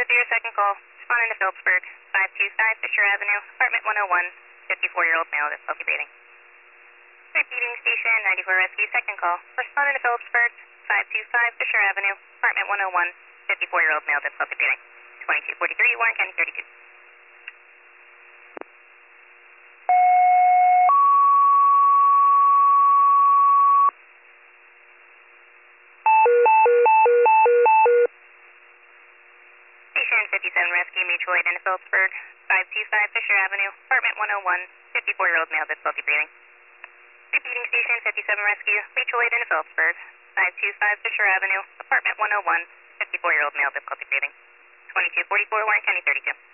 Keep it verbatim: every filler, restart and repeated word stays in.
your second call. Responding to Phillipsburg, five two five Fisher Avenue, apartment one oh one, fifty-four-year-old male, difficulty breathing. Repeating station ninety-four Rescue, second call. Responding to Phillipsburg, five two five Fisher Avenue, apartment one oh one, fifty-four-year-old male, difficulty breathing. twenty-two forty-three, Warren County thirty-two. Station fifty-seven Rescue, mutual aid in Phillipsburg, five two five Fisher Avenue, apartment one oh one, fifty-four-year-old male, difficulty breathing. Repeating station fifty-seven Rescue, mutual aid in Phillipsburg, five two five Fisher Avenue, apartment one oh one, fifty-four-year-old male, difficulty breathing. twenty-two forty-four, Warren County thirty-two.